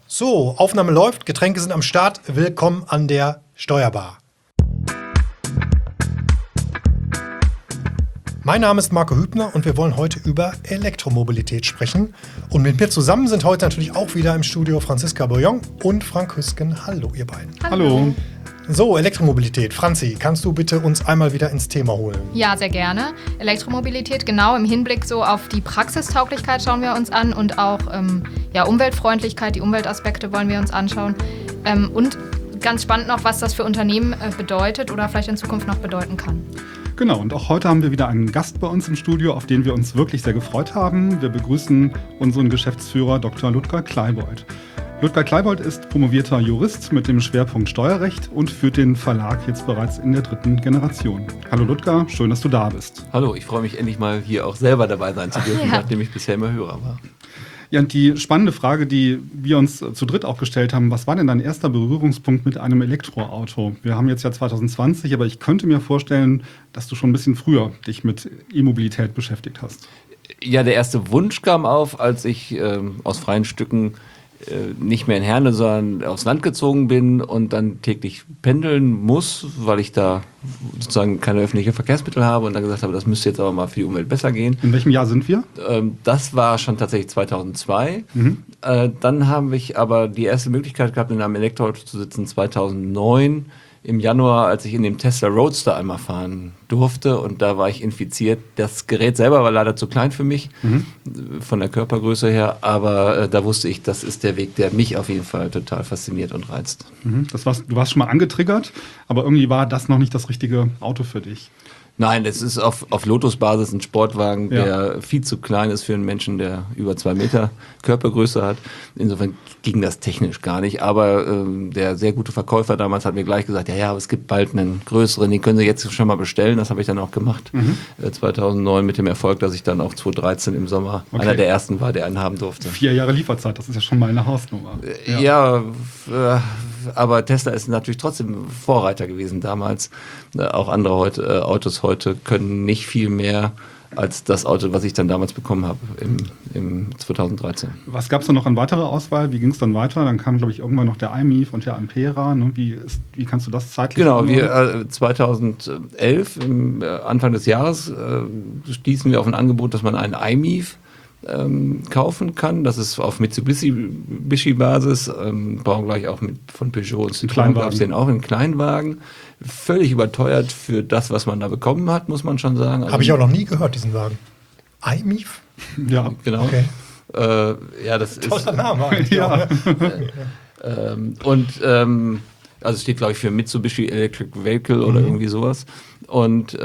So, Aufnahme läuft, Getränke sind am Start. Willkommen an der Steuerbar. Mein Name ist Marco Hübner und wir wollen heute über Elektromobilität sprechen. Und mit mir zusammen sind heute natürlich auch wieder im Studio Franziska Bourillon und Frank Hüsken. Hallo, ihr beiden. Hallo. So, Elektromobilität. Franzi, kannst du bitte uns einmal wieder ins Thema holen? Ja, sehr gerne. Elektromobilität, genau im Hinblick so auf die Praxistauglichkeit schauen wir uns an und auch Umweltfreundlichkeit, die Umweltaspekte wollen wir uns anschauen. Und ganz spannend noch, was das für Unternehmen bedeutet oder vielleicht in Zukunft noch bedeuten kann. Genau, und auch heute haben wir wieder einen Gast bei uns im Studio, auf den wir uns wirklich sehr gefreut haben. Wir begrüßen unseren Geschäftsführer Dr. Ludger Kleibold. Ludger Kleibold ist promovierter Jurist mit dem Schwerpunkt Steuerrecht und führt den Verlag jetzt bereits in der 3. Generation. Hallo Ludger, schön, dass du da bist. Hallo, ich freue mich endlich mal hier auch selber dabei sein zu dürfen, nachdem ich bisher immer Hörer war. Ja, und die spannende Frage, die wir uns zu dritt auch gestellt haben, was war denn dein erster Berührungspunkt mit einem Elektroauto? Wir haben jetzt ja 2020, aber ich könnte mir vorstellen, dass du schon ein bisschen früher dich mit E-Mobilität beschäftigt hast. Ja, der erste Wunsch kam auf, als ich aus freien Stücken nicht mehr in Herne, sondern aufs Land gezogen bin und dann täglich pendeln muss, weil ich da sozusagen keine öffentlichen Verkehrsmittel habe und dann gesagt habe, das müsste jetzt aber mal für die Umwelt besser gehen. In welchem Jahr sind wir? Das war schon tatsächlich 2002. Dann habe ich aber die erste Möglichkeit gehabt, in einem Elektroauto zu sitzen 2009. Im Januar, als ich in dem Tesla Roadster einmal fahren durfte und da war ich infiziert. Das Gerät selber war leider zu klein für mich, von der Körpergröße her, aber da wusste ich, das ist der Weg, der mich auf jeden Fall total fasziniert und reizt. Du warst schon mal angetriggert, aber irgendwie war das noch nicht das richtige Auto für dich. Nein, es ist auf Lotus-Basis ein Sportwagen, der viel zu klein ist für einen Menschen, der über 2 Meter Körpergröße hat. Insofern ging das technisch gar nicht. Aber der sehr gute Verkäufer damals hat mir gleich gesagt, ja, aber es gibt bald einen größeren, den können Sie jetzt schon mal bestellen. Das habe ich dann auch gemacht. 2009 mit dem Erfolg, dass ich dann auch 2013 im Sommer einer der ersten war, der einen haben durfte. 4 Jahre Lieferzeit, das ist ja schon mal eine Hausnummer. Aber Tesla ist natürlich trotzdem Vorreiter gewesen damals. Auch andere Autos heute können nicht viel mehr als das Auto, was ich dann damals bekommen habe im 2013. Was gab es dann noch an weiterer Auswahl? Wie ging es dann weiter? Dann kam, glaube ich, irgendwann noch der iMIF und der Ampera. Ne? Wie kannst du das zeitlich? Genau, 2011, Anfang des Jahres, stießen wir auf ein Angebot, dass man einen iMIF kaufen kann. Das ist auf Mitsubishi-Basis, baugleich auch von Peugeot und Citroën gab es den auch in Kleinwagen. Völlig überteuert für das, was man da bekommen hat, muss man schon sagen. Also, habe ich auch noch nie gehört, diesen Wagen. iMIF? Ja, genau. Okay. Das ist toller Name eigentlich. Ja. Also es steht, glaube ich, für Mitsubishi Electric Vehicle oder irgendwie sowas. Und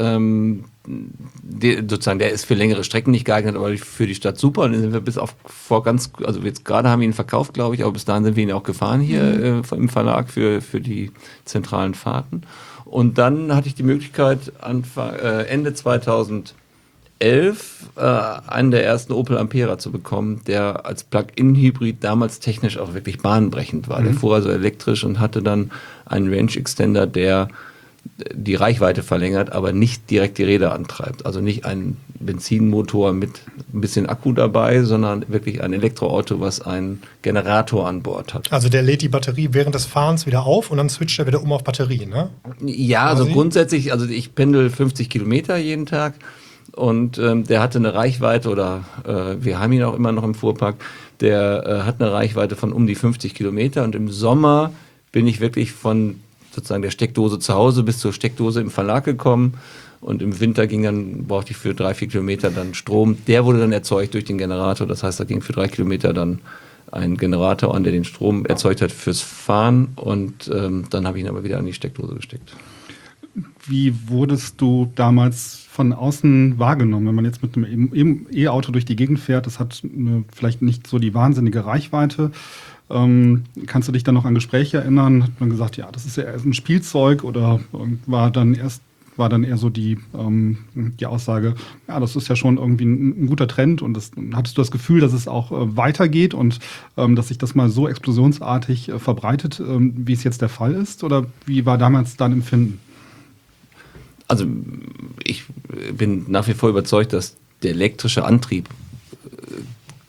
der ist für längere Strecken nicht geeignet, aber für die Stadt super. Und dann sind wir jetzt gerade haben wir ihn verkauft, glaube ich, aber bis dahin sind wir ihn auch gefahren hier im Verlag für die zentralen Fahrten. Und dann hatte ich die Möglichkeit, Ende 2011 einen der ersten Opel Ampera zu bekommen, der als Plug-in-Hybrid damals technisch auch wirklich bahnbrechend war. Der fuhr also elektrisch und hatte dann einen Range Extender, der die Reichweite verlängert, aber nicht direkt die Räder antreibt. Also nicht ein Benzinmotor mit ein bisschen Akku dabei, sondern wirklich ein Elektroauto, was einen Generator an Bord hat. Also der lädt die Batterie während des Fahrens wieder auf und dann switcht er wieder um auf Batterie, ne? Ja, also grundsätzlich, also ich pendel 50 Kilometer jeden Tag und der hatte eine Reichweite wir haben ihn auch immer noch im Fuhrpark, der hat eine Reichweite von um die 50 Kilometer und im Sommer bin ich wirklich von sozusagen der Steckdose zu Hause bis zur Steckdose im Verlag gekommen und im Winter brauchte ich für 3-4 Kilometer dann Strom. Der wurde dann erzeugt durch den Generator, das heißt, da ging für 3 Kilometer dann ein Generator an, der den Strom erzeugt hat fürs Fahren und dann habe ich ihn aber wieder an die Steckdose gesteckt. Wie wurdest du damals von außen wahrgenommen, wenn man jetzt mit einem E-Auto durch die Gegend fährt? Das hat vielleicht nicht so die wahnsinnige Reichweite. Kannst du dich dann noch an Gespräche erinnern? Hat man gesagt, ja, das ist ja erst ein Spielzeug oder war dann eher so die Aussage, ja, das ist ja schon irgendwie ein guter Trend und hattest du das Gefühl, dass es auch weitergeht und dass sich das mal so explosionsartig verbreitet, wie es jetzt der Fall ist? Oder wie war damals dein Empfinden? Also ich bin nach wie vor überzeugt, dass der elektrische Antrieb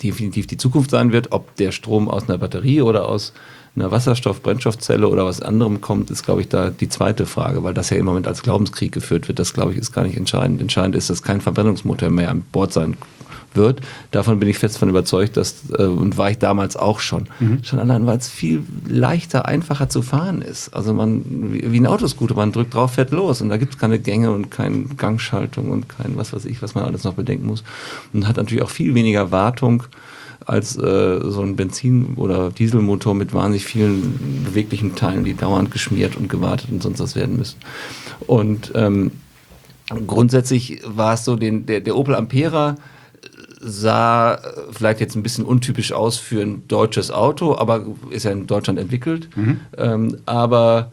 definitiv die Zukunft sein wird. Ob der Strom aus einer Batterie oder aus einer Wasserstoff-Brennstoffzelle oder was anderem kommt, ist, glaube ich, da die zweite Frage, weil das ja im Moment als Glaubenskrieg geführt wird. Das, glaube ich, ist gar nicht entscheidend. Entscheidend ist, dass kein Verbrennungsmotor mehr an Bord sein wird. Davon bin ich fest von überzeugt, und war ich damals auch schon. Schon allein, weil es viel leichter, einfacher zu fahren ist. Also wie ein Autoscooter, man drückt drauf, fährt los und da gibt es keine Gänge und keine Gangschaltung und kein was weiß ich, was man alles noch bedenken muss. Und hat natürlich auch viel weniger Wartung als so ein Benzin- oder Dieselmotor mit wahnsinnig vielen beweglichen Teilen, die dauernd geschmiert und gewartet und sonst was werden müssen. Und grundsätzlich war es so, der Opel Ampera sah vielleicht jetzt ein bisschen untypisch aus für ein deutsches Auto, aber ist ja in Deutschland entwickelt, aber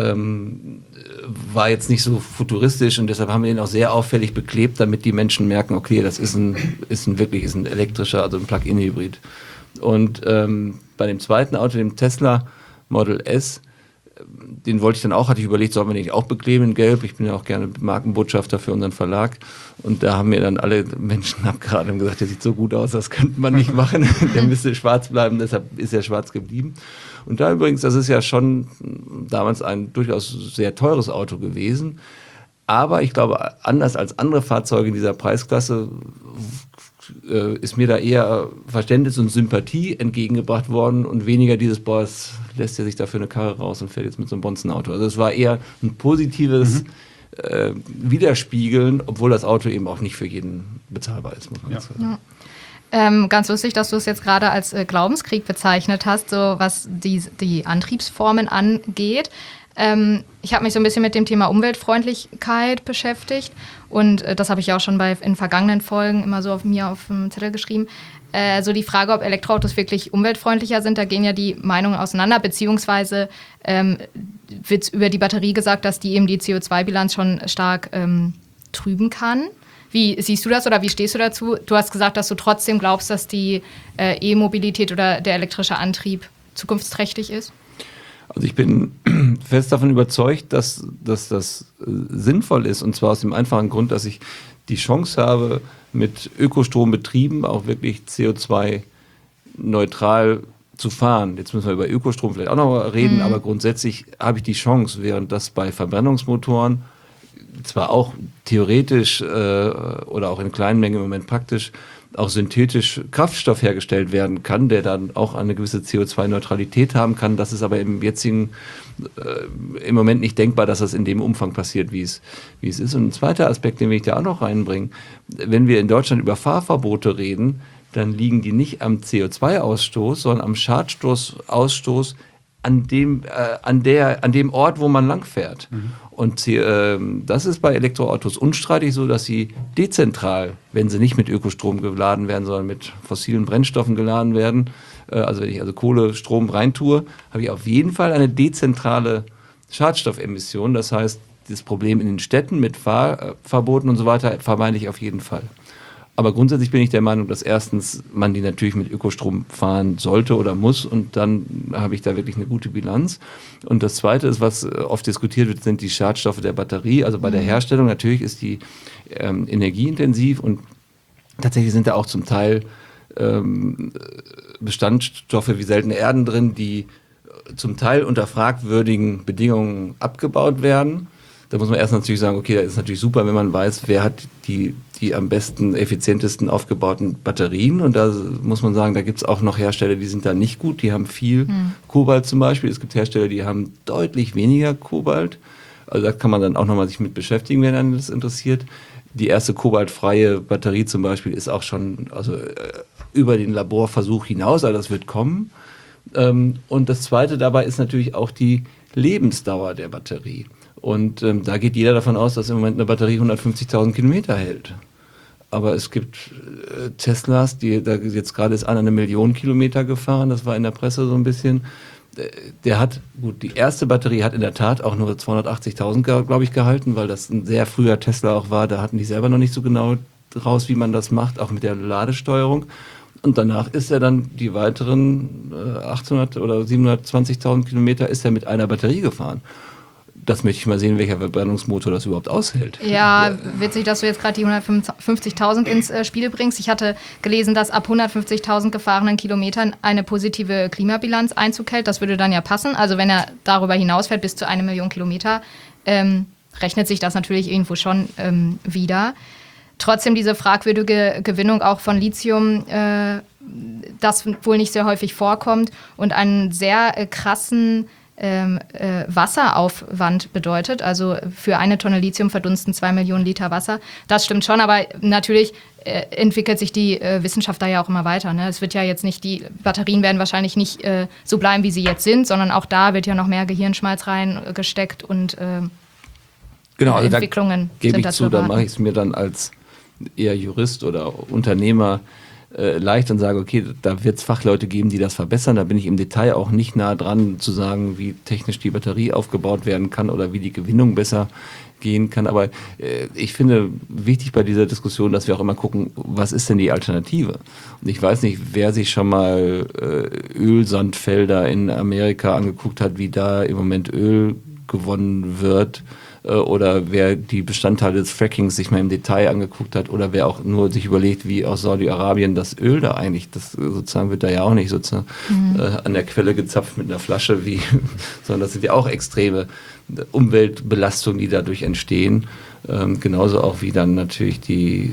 war jetzt nicht so futuristisch und deshalb haben wir ihn auch sehr auffällig beklebt, damit die Menschen merken, okay, das ist ein elektrischer, also ein Plug-in-Hybrid. Und bei dem zweiten Auto, dem Tesla Model S, den wollte ich dann auch, hatte ich überlegt, sollen wir den nicht auch bekleben in Gelb? Ich bin ja auch gerne Markenbotschafter für unseren Verlag. Und da haben mir dann alle Menschen abgeraten und gesagt, der sieht so gut aus, das könnte man nicht machen. Der müsste schwarz bleiben, deshalb ist er schwarz geblieben. Und da übrigens, das ist ja schon damals ein durchaus sehr teures Auto gewesen. Aber ich glaube, anders als andere Fahrzeuge in dieser Preisklasse ist mir da eher Verständnis und Sympathie entgegengebracht worden und weniger dieses, es lässt ja sich dafür eine Karre raus und fährt jetzt mit so einem Bonzenauto. Also es war eher ein positives Widerspiegeln, obwohl das Auto eben auch nicht für jeden bezahlbar ist, muss man sagen. Ja. Ganz lustig, dass du es jetzt gerade als Glaubenskrieg bezeichnet hast, so was die Antriebsformen angeht. Ich habe mich so ein bisschen mit dem Thema Umweltfreundlichkeit beschäftigt und das habe ich auch schon in vergangenen Folgen immer so auf dem Zettel geschrieben. So die Frage, ob Elektroautos wirklich umweltfreundlicher sind, da gehen ja die Meinungen auseinander, beziehungsweise wird über die Batterie gesagt, dass die eben die CO2-Bilanz schon stark trüben kann. Wie siehst du das oder wie stehst du dazu? Du hast gesagt, dass du trotzdem glaubst, dass die E-Mobilität oder der elektrische Antrieb zukunftsträchtig ist. Also ich bin fest davon überzeugt, dass das sinnvoll ist, und zwar aus dem einfachen Grund, dass ich die Chance habe, mit Ökostrom betrieben auch wirklich CO2-neutral zu fahren. Jetzt müssen wir über Ökostrom vielleicht auch noch reden, aber grundsätzlich habe ich die Chance, während das bei Verbrennungsmotoren zwar auch theoretisch oder auch in kleinen Mengen im Moment praktisch auch synthetisch Kraftstoff hergestellt werden kann, der dann auch eine gewisse CO2-Neutralität haben kann. Das ist aber im Moment nicht denkbar, dass das in dem Umfang passiert, wie es ist. Und ein zweiter Aspekt, den will ich da auch noch reinbringen. Wenn wir in Deutschland über Fahrverbote reden, dann liegen die nicht am CO2-Ausstoß, sondern am Schadstoffausstoß an dem Ort, wo man langfährt. Und das ist bei Elektroautos unstreitig so, dass sie dezentral, wenn sie nicht mit Ökostrom geladen werden, sondern mit fossilen Brennstoffen geladen werden, also wenn ich Kohlestrom reintue, habe ich auf jeden Fall eine dezentrale Schadstoffemission. Das heißt, das Problem in den Städten mit Fahrverboten und so weiter vermeide ich auf jeden Fall. Aber grundsätzlich bin ich der Meinung, dass erstens man die natürlich mit Ökostrom fahren sollte oder muss und dann habe ich da wirklich eine gute Bilanz. Und das Zweite ist, was oft diskutiert wird, sind die Schadstoffe der Batterie. Also bei der Herstellung natürlich ist die energieintensiv und tatsächlich sind da auch zum Teil Bestandstoffe wie seltene Erden drin, die zum Teil unter fragwürdigen Bedingungen abgebaut werden. Da muss man erst natürlich sagen, okay, das ist natürlich super, wenn man weiß, wer hat die am besten, effizientesten aufgebauten Batterien. Und da muss man sagen, da gibt es auch noch Hersteller, die sind da nicht gut. Die haben viel Kobalt zum Beispiel. Es gibt Hersteller, die haben deutlich weniger Kobalt. Also da kann man dann auch nochmal sich mit beschäftigen, wenn einen das interessiert. Die erste kobaltfreie Batterie zum Beispiel ist auch schon über den Laborversuch hinaus, also das wird kommen. Und das Zweite dabei ist natürlich auch die Lebensdauer der Batterie. Und da geht jeder davon aus, dass im Moment eine Batterie 150.000 Kilometer hält. Aber es gibt Teslas, da jetzt gerade ist einer 1 Million Kilometer gefahren, das war in der Presse so ein bisschen. Die erste Batterie hat in der Tat auch nur 280.000, glaube ich, gehalten, weil das ein sehr früher Tesla auch war. Da hatten die selber noch nicht so genau raus, wie man das macht, auch mit der Ladesteuerung. Und danach ist er dann die weiteren 800 oder 720.000 Kilometer ist er mit einer Batterie gefahren. das möchte ich mal sehen, welcher Verbrennungsmotor das überhaupt aushält. Ja, witzig, dass du jetzt gerade die 150.000 ins Spiel bringst. Ich hatte gelesen, dass ab 150.000 gefahrenen Kilometern eine positive Klimabilanz Einzug hält. Das würde dann ja passen. Also wenn er darüber hinausfährt, bis zu 1 Million Kilometer, rechnet sich das natürlich irgendwo schon wieder. Trotzdem diese fragwürdige Gewinnung auch von Lithium, das wohl nicht sehr häufig vorkommt und einen sehr krassen Wasseraufwand bedeutet. Also für 1 Tonne Lithium verdunsten 2 Millionen Liter Wasser. Das stimmt schon, aber natürlich entwickelt sich die Wissenschaft da ja auch immer weiter. Ne? Es wird ja jetzt nicht, die Batterien werden wahrscheinlich nicht so bleiben, wie sie jetzt sind, sondern auch da wird ja noch mehr Gehirnschmalz reingesteckt und genau, also Entwicklungen da gebe sind ich dazu zu, da erwarten. mache ich es mir dann als eher Jurist oder Unternehmer leicht und sage, okay, da wird es Fachleute geben, die das verbessern. Da bin ich im Detail auch nicht nah dran zu sagen, wie technisch die Batterie aufgebaut werden kann oder wie die Gewinnung besser gehen kann. Aber ich finde wichtig bei dieser Diskussion, dass wir auch immer gucken, was ist denn die Alternative? Und ich weiß nicht, wer sich schon mal Ölsandfelder in Amerika angeguckt hat, wie da im Moment Öl gewonnen wird. Oder wer die Bestandteile des Frackings sich mal im Detail angeguckt hat oder wer auch nur sich überlegt, wie aus Saudi-Arabien das Öl da eigentlich, das sozusagen wird da ja auch nicht sozusagen an der Quelle gezapft mit einer Flasche, sondern das sind ja auch extreme Umweltbelastungen, die dadurch entstehen. Genauso auch wie dann natürlich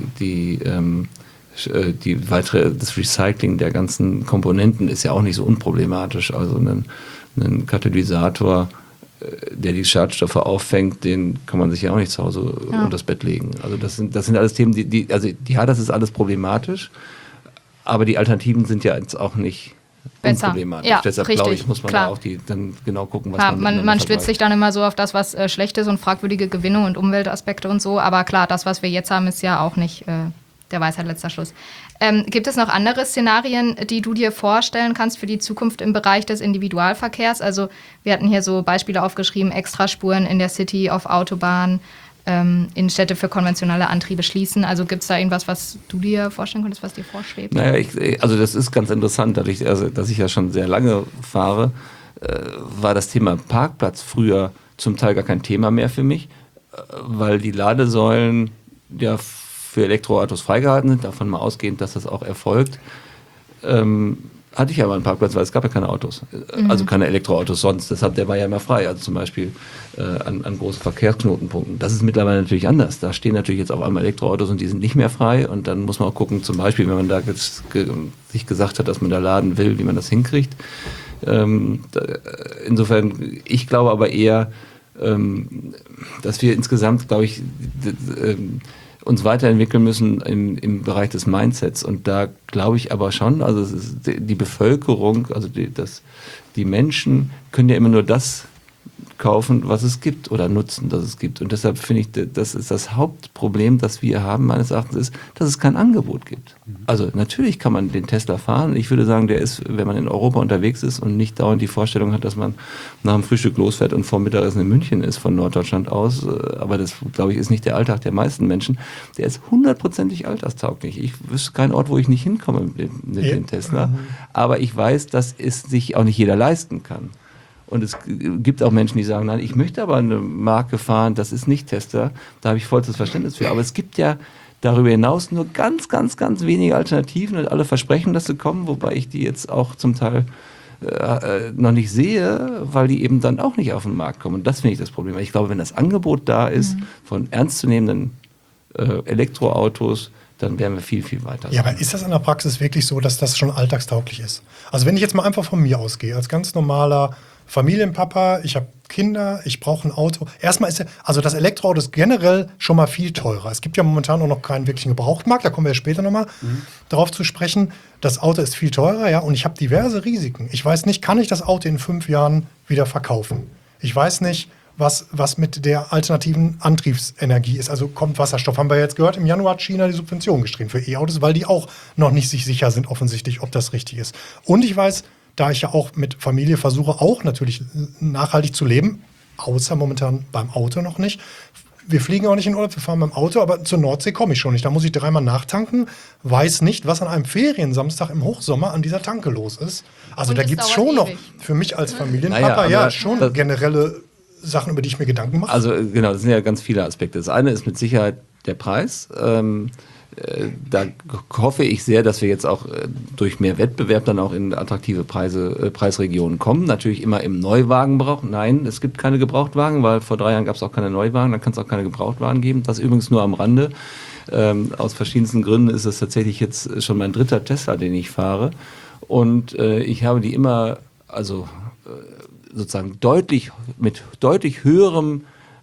das Recycling der ganzen Komponenten ist ja auch nicht so unproblematisch. Also ein Katalysator, der die Schadstoffe auffängt, den kann man sich ja auch nicht zu Hause unter das Bett legen. Also das sind alles Themen, das ist alles problematisch, aber die Alternativen sind ja jetzt auch nicht unproblematisch. Ja, deshalb richtig, glaube ich, muss man klar. da auch dann genau gucken, was Ja, man man stützt sich dann immer so auf das, was schlecht ist und fragwürdige Gewinnung und Umweltaspekte und so, aber klar, das, was wir jetzt haben, ist ja auch nicht der Weisheit letzter Schluss. Gibt es noch andere Szenarien, die du dir vorstellen kannst für die Zukunft im Bereich des Individualverkehrs? Also wir hatten hier so Beispiele aufgeschrieben, Extraspuren in der City, auf Autobahnen, Innenstädte für konventionelle Antriebe schließen. Also gibt es da irgendwas, was du dir vorstellen könntest, was dir vorschwebt? Naja, also das ist ganz interessant, dadurch, dass ich ja schon sehr lange fahre, war das Thema Parkplatz früher zum Teil gar kein Thema mehr für mich, weil die Ladesäulen ja für Elektroautos freigehalten sind, davon mal ausgehend, dass das auch erfolgt, hatte ich aber einen Parkplatz, weil es gab ja keine Autos, also keine Elektroautos sonst, deshalb der war ja immer frei, also zum Beispiel an großen Verkehrsknotenpunkten. Das ist mittlerweile natürlich anders, da stehen natürlich jetzt auf einmal Elektroautos und die sind nicht mehr frei und dann muss man auch gucken, zum Beispiel, wenn man da jetzt sich gesagt hat, dass man da laden will, wie man das hinkriegt. Insofern, ich glaube aber eher, dass wir insgesamt, glaube ich, uns weiterentwickeln müssen im Bereich des Mindsets. Und da glaube ich aber schon, also es ist die Bevölkerung, also die Menschen können ja immer nur das kaufen, was es gibt oder nutzen, das es gibt. Und deshalb finde ich, das ist das Hauptproblem, das wir haben, meines Erachtens, ist, dass es kein Angebot gibt. Also natürlich kann man den Tesla fahren. Ich würde sagen, der ist, wenn man in Europa unterwegs ist und nicht dauernd die Vorstellung hat, dass man nach dem Frühstück losfährt und vor Mittagessen in München ist von Norddeutschland aus, aber das, glaube ich, ist nicht der Alltag der meisten Menschen, der ist 100%ig alltagstauglich. Ich wüsste keinen Ort, wo ich nicht hinkomme mit dem Tesla. Aber ich weiß, dass es sich auch nicht jeder leisten kann. Und es gibt auch Menschen, die sagen, nein, ich möchte aber eine Marke fahren, das ist nicht Tesla. Da habe ich vollstes Verständnis für. Aber es gibt ja darüber hinaus nur ganz, ganz, ganz wenige Alternativen und alle versprechen, dass sie kommen, wobei ich die jetzt auch zum Teil noch nicht sehe, weil die eben dann auch nicht auf den Markt kommen. Und das finde ich das Problem. Ich glaube, wenn das Angebot da ist von ernstzunehmenden Elektroautos, dann wären wir viel, viel weiter. Ja, aber ist das in der Praxis wirklich so, dass das schon alltagstauglich ist? Also wenn ich jetzt mal einfach von mir ausgehe, als ganz normaler Familienpapa, ich habe Kinder, ich brauche ein Auto. Erstmal ist also das Elektroauto ist generell schon mal viel teurer. Es gibt ja momentan auch noch keinen wirklichen Gebrauchtmarkt, da kommen wir ja später nochmal darauf zu sprechen. Das Auto ist viel teurer, ja, und ich habe diverse Risiken. Ich weiß nicht, kann ich das Auto in 5 Jahren wieder verkaufen? Ich weiß nicht, was mit der alternativen Antriebsenergie ist. Also kommt Wasserstoff, haben wir jetzt gehört, im Januar hat China die Subvention gestrichen für E-Autos, weil die auch noch nicht sich sicher sind offensichtlich, ob das richtig ist. Und ich weiß, da ich ja auch mit Familie versuche, auch natürlich nachhaltig zu leben, außer momentan beim Auto noch nicht. Wir fliegen auch nicht in Urlaub, wir fahren beim Auto, aber zur Nordsee komme ich schon nicht. Da muss ich 3-mal nachtanken, weiß nicht, was an einem Feriensamstag im Hochsommer an dieser Tanke los ist. Also Und da es gibt es dauert schon noch ewig. für mich als Familienpapa Naja, schon das generelle Sachen, über die ich mir Gedanken mache? Also genau, das sind ja ganz viele Aspekte. Das eine ist mit Sicherheit der Preis. Da hoffe ich sehr, dass wir jetzt auch durch mehr Wettbewerb dann auch in attraktive Preisregionen kommen. Natürlich immer im Neuwagenbereich. Nein, es gibt keine Gebrauchtwagen, weil vor 3 Jahren gab es auch keine Neuwagen, dann kann es auch keine Gebrauchtwagen geben. Das übrigens nur am Rande. Aus verschiedensten Gründen ist es tatsächlich jetzt schon mein 3. Tesla, den ich fahre. Und ich habe die immer, also sozusagen mit deutlich höherem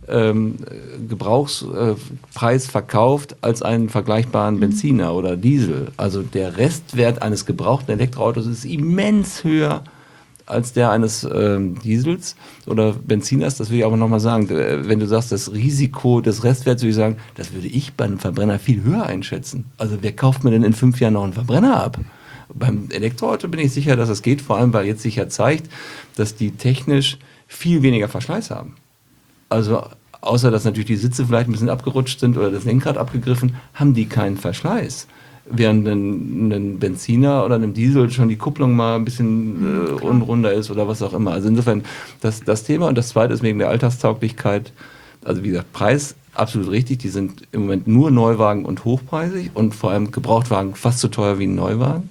Gebrauchspreis verkauft als einen vergleichbaren Benziner oder Diesel. Also der Restwert eines gebrauchten Elektroautos ist immens höher als der eines Diesels oder Benziners. Das will ich aber nochmal sagen. Wenn du sagst, das Risiko des Restwerts, würde ich sagen, das würde ich bei einem Verbrenner viel höher einschätzen. Also wer kauft mir denn in 5 Jahren noch einen Verbrenner ab? Beim Elektroauto bin ich sicher, dass es geht, vor allem weil jetzt sich ja zeigt, dass die technisch viel weniger Verschleiß haben. Also außer dass natürlich die Sitze vielleicht ein bisschen abgerutscht sind oder das Lenkrad abgegriffen, haben die keinen Verschleiß. Während ein Benziner oder einem Diesel schon die Kupplung mal ein bisschen unrunder ist oder was auch immer. Also insofern das Thema. Und das zweite ist wegen der Alltagstauglichkeit. Also wie gesagt, Preis absolut richtig. Die sind im Moment nur Neuwagen und hochpreisig und vor allem Gebrauchtwagen fast so teuer wie ein Neuwagen.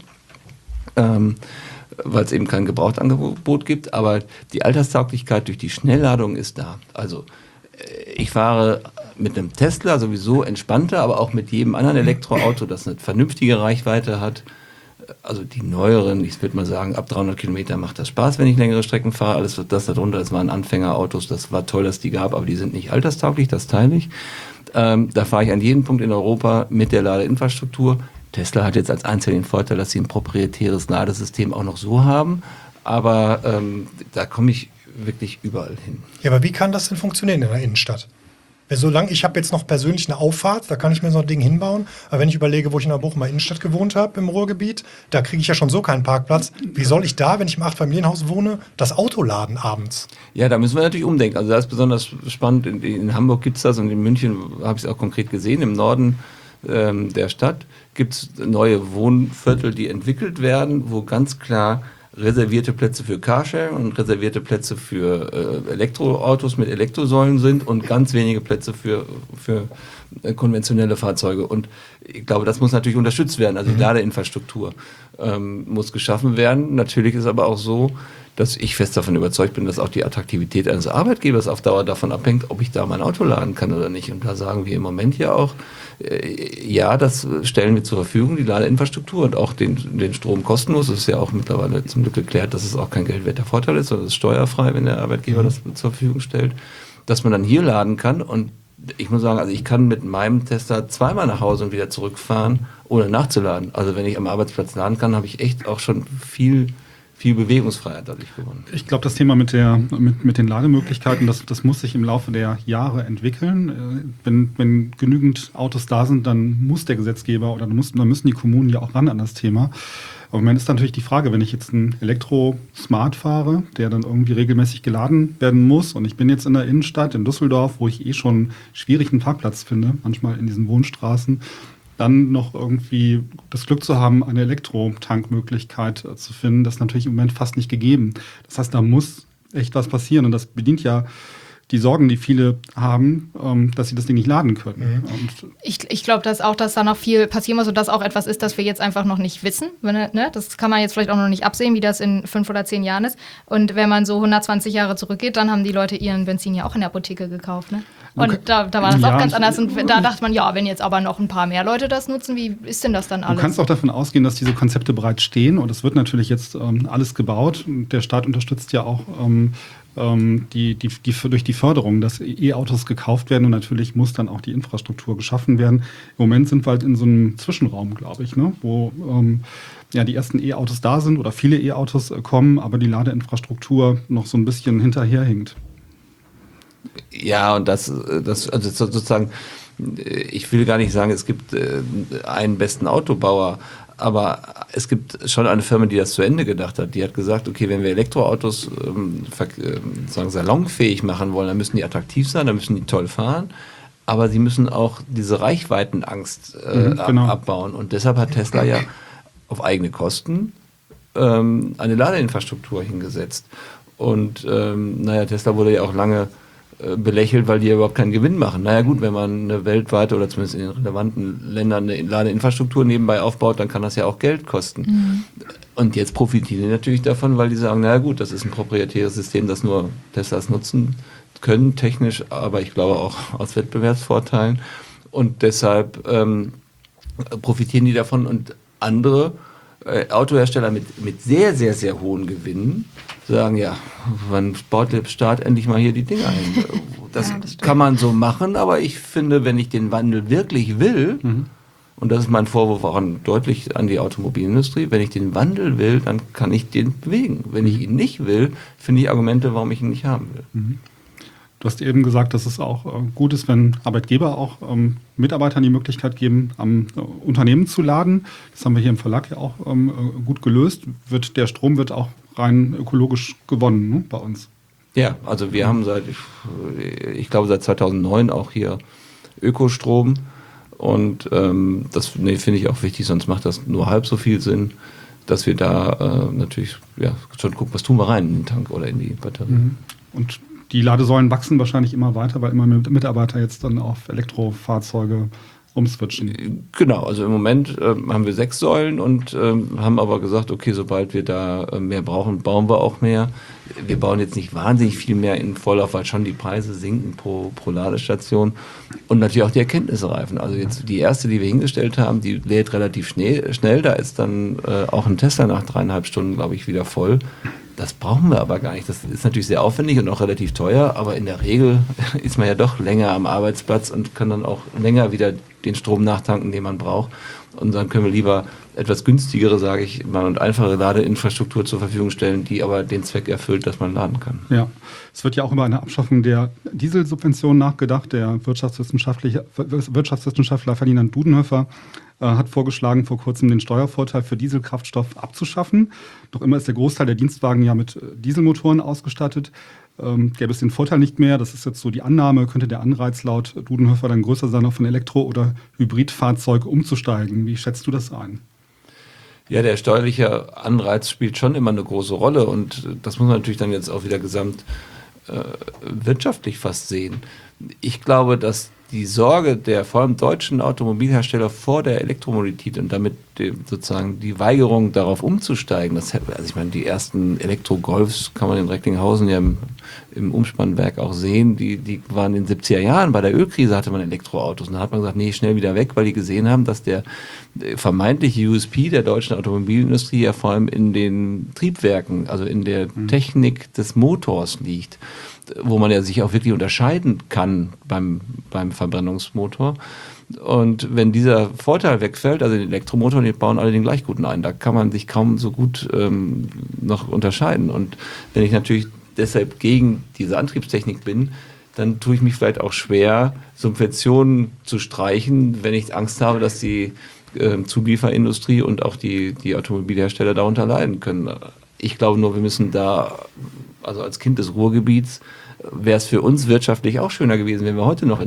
Weil es eben kein Gebrauchtangebot gibt, aber die Alltagstauglichkeit durch die Schnellladung ist da. Also ich fahre mit einem Tesla sowieso entspannter, aber auch mit jedem anderen Elektroauto, das eine vernünftige Reichweite hat. Also die neueren, ich würde mal sagen, ab 300 Kilometer macht das Spaß, wenn ich längere Strecken fahre. Alles das darunter, das waren Anfängerautos, das war toll, dass die gab, aber die sind nicht alterstauglich, das teile ich. Da fahre ich an jedem Punkt in Europa mit der Ladeinfrastruktur. Tesla hat jetzt als einzigen den Vorteil, dass sie ein proprietäres Ladesystem auch noch so haben, aber da komme ich wirklich überall hin. Ja, aber wie kann das denn funktionieren in der Innenstadt? Solange ich habe jetzt noch persönlich eine Auffahrt, da kann ich mir so ein Ding hinbauen, aber wenn ich überlege, wo ich in der Bochumer Innenstadt gewohnt habe, im Ruhrgebiet, da kriege ich ja schon so keinen Parkplatz. Wie soll ich da, wenn ich im 8-Familienhaus wohne, das Auto laden abends? Ja, da müssen wir natürlich umdenken. Also das ist besonders spannend. In Hamburg gibt es das und in München habe ich es auch konkret gesehen, im Norden der Stadt gibt es neue Wohnviertel, die entwickelt werden, wo ganz klar reservierte Plätze für Carsharing und reservierte Plätze für Elektroautos mit Elektrosäulen sind und ganz wenige Plätze für konventionelle Fahrzeuge. Und ich glaube, das muss natürlich unterstützt werden. Also die Ladeinfrastruktur muss geschaffen werden. Natürlich ist aber auch so, dass ich fest davon überzeugt bin, dass auch die Attraktivität eines Arbeitgebers auf Dauer davon abhängt, ob ich da mein Auto laden kann oder nicht. Und da sagen wir im Moment ja auch, ja, das stellen wir zur Verfügung, die Ladeinfrastruktur und auch den Strom kostenlos. Es ist ja auch mittlerweile zum Glück geklärt, dass es auch kein geldwerter Vorteil ist, sondern es ist steuerfrei, wenn der Arbeitgeber das zur Verfügung stellt, dass man dann hier laden kann. Und ich muss sagen, also ich kann mit meinem Tesla 2-mal nach Hause und wieder zurückfahren, ohne nachzuladen. Also wenn ich am Arbeitsplatz laden kann, habe ich echt auch schon viel Bewegungsfreiheit dadurch gewonnen. Ich glaube, das Thema mit den Lademöglichkeiten, das muss sich im Laufe der Jahre entwickeln. Wenn genügend Autos da sind, dann muss der Gesetzgeber oder dann müssen die Kommunen ja auch ran an das Thema. Aber im Moment ist natürlich die Frage, wenn ich jetzt einen Elektro-Smart fahre, der dann irgendwie regelmäßig geladen werden muss und ich bin jetzt in der Innenstadt in Düsseldorf, wo ich schon schwierig einen Parkplatz finde, manchmal in diesen Wohnstraßen, dann noch irgendwie das Glück zu haben, eine Elektrotankmöglichkeit zu finden, das ist natürlich im Moment fast nicht gegeben. Das heißt, da muss echt was passieren und das bedient ja die Sorgen, die viele haben, dass sie das Ding nicht laden können. Ich glaube, dass da noch viel passieren muss und das auch etwas ist, das wir jetzt einfach noch nicht wissen. Das kann man jetzt vielleicht auch noch nicht absehen, wie das in 5 oder 10 Jahren ist. Und wenn man so 120 Jahre zurückgeht, dann haben die Leute ihren Benzin ja auch in der Apotheke gekauft. Ne? Und okay. da war das auch ganz anders. Und da dachte man, ja, wenn jetzt aber noch ein paar mehr Leute das nutzen, wie ist denn das dann alles? Du kannst auch davon ausgehen, dass diese Konzepte bereits stehen und es wird natürlich jetzt alles gebaut. Der Staat unterstützt ja auch durch die Förderung, dass E-Autos gekauft werden und natürlich muss dann auch die Infrastruktur geschaffen werden. Im Moment sind wir halt in so einem Zwischenraum, glaube ich, ne? Wo die ersten E-Autos da sind oder viele E-Autos kommen, aber die Ladeinfrastruktur noch so ein bisschen hinterherhinkt. Ja, und das also sozusagen, ich will gar nicht sagen, es gibt einen besten Autobauer, aber es gibt schon eine Firma, die das zu Ende gedacht hat. Die hat gesagt, okay, wenn wir Elektroautos salonfähig machen wollen, dann müssen die attraktiv sein, dann müssen die toll fahren, aber sie müssen auch diese Reichweitenangst abbauen. Und deshalb hat Tesla ja auf eigene Kosten eine Ladeinfrastruktur hingesetzt. Und Tesla wurde ja auch lange belächelt, weil die ja überhaupt keinen Gewinn machen. Naja gut, wenn man eine weltweite oder zumindest in den relevanten Ländern eine Ladeinfrastruktur nebenbei aufbaut, dann kann das ja auch Geld kosten. Und jetzt profitieren die natürlich davon, weil die sagen, naja gut, das ist ein proprietäres System, das nur Teslas nutzen können, technisch, aber ich glaube auch aus Wettbewerbsvorteilen. Und deshalb profitieren die davon und andere Autohersteller mit sehr, sehr, sehr hohen Gewinnen sagen, ja, wann baut der Staat endlich mal hier die Dinger ein? Das kann man so machen, aber ich finde, wenn ich den Wandel wirklich will, und das ist mein Vorwurf auch deutlich an die Automobilindustrie, wenn ich den Wandel will, dann kann ich den bewegen. Wenn ich ihn nicht will, finde ich Argumente, warum ich ihn nicht haben will. Du hast eben gesagt, dass es auch gut ist, wenn Arbeitgeber auch Mitarbeitern die Möglichkeit geben, am Unternehmen zu laden. Das haben wir hier im Verlag ja auch gut gelöst. Der Strom wird auch rein ökologisch gewonnen, ne, bei uns. Ja, also wir haben ich glaube seit 2009 auch hier Ökostrom. Und das finde ich auch wichtig, sonst macht das nur halb so viel Sinn, dass wir da natürlich schon gucken, was tun wir rein in den Tank oder in die Batterie. Und die Ladesäulen wachsen wahrscheinlich immer weiter, weil immer mehr Mitarbeiter jetzt dann auf Elektrofahrzeuge umswitchen. Genau, also im Moment haben wir 6 Säulen und haben aber gesagt, okay, sobald wir da mehr brauchen, bauen wir auch mehr. Wir bauen jetzt nicht wahnsinnig viel mehr in Vorlauf, weil schon die Preise sinken pro Ladestation und natürlich auch die Erkenntnisse reifen. Also jetzt die erste, die wir hingestellt haben, die lädt relativ schnell. Da ist dann auch ein Tesla nach 3,5 Stunden, glaube ich, wieder voll. Das brauchen wir aber gar nicht. Das ist natürlich sehr aufwendig und auch relativ teuer, aber in der Regel ist man ja doch länger am Arbeitsplatz und kann dann auch länger wieder den Strom nachtanken, den man braucht. Und dann können wir lieber etwas günstigere, sage ich mal, und einfache Ladeinfrastruktur zur Verfügung stellen, die aber den Zweck erfüllt, dass man laden kann. Ja, es wird ja auch über eine Abschaffung der Dieselsubvention nachgedacht. Der Wirtschaftswissenschaftler Ferdinand Dudenhöfer hat vorgeschlagen, vor kurzem den Steuervorteil für Dieselkraftstoff abzuschaffen. Noch immer ist der Großteil der Dienstwagen ja mit Dieselmotoren ausgestattet. Gäbe es den Vorteil nicht mehr, das ist jetzt so die Annahme, könnte der Anreiz laut Dudenhöfer dann größer sein, auf ein Elektro- oder Hybridfahrzeug umzusteigen. Wie schätzt du das ein? Ja, der steuerliche Anreiz spielt schon immer eine große Rolle und das muss man natürlich dann jetzt auch wieder gesamt wirtschaftlich fast sehen. Ich glaube, dass die Sorge der vor allem deutschen Automobilhersteller vor der Elektromobilität und damit sozusagen die Weigerung darauf umzusteigen, also ich meine, die ersten Elektro-Golfs kann man in Recklinghausen ja im Umspannwerk auch sehen, die waren in den 70er Jahren, bei der Ölkrise hatte man Elektroautos und da hat man gesagt, nee, schnell wieder weg, weil die gesehen haben, dass der vermeintliche USP der deutschen Automobilindustrie ja vor allem in den Triebwerken, also in der Technik des Motors liegt, wo man ja sich auch wirklich unterscheiden kann beim Verbrennungsmotor. Und wenn dieser Vorteil wegfällt, also den Elektromotor, die bauen alle den gleich guten ein, da kann man sich kaum so gut noch unterscheiden. Und wenn ich natürlich deshalb gegen diese Antriebstechnik bin, dann tue ich mich vielleicht auch schwer, Subventionen zu streichen, wenn ich Angst habe, dass die Zulieferindustrie und auch die Automobilhersteller darunter leiden können. Ich glaube nur, wir müssen da, also als Kind des Ruhrgebiets, wäre es für uns wirtschaftlich auch schöner gewesen, wenn wir heute noch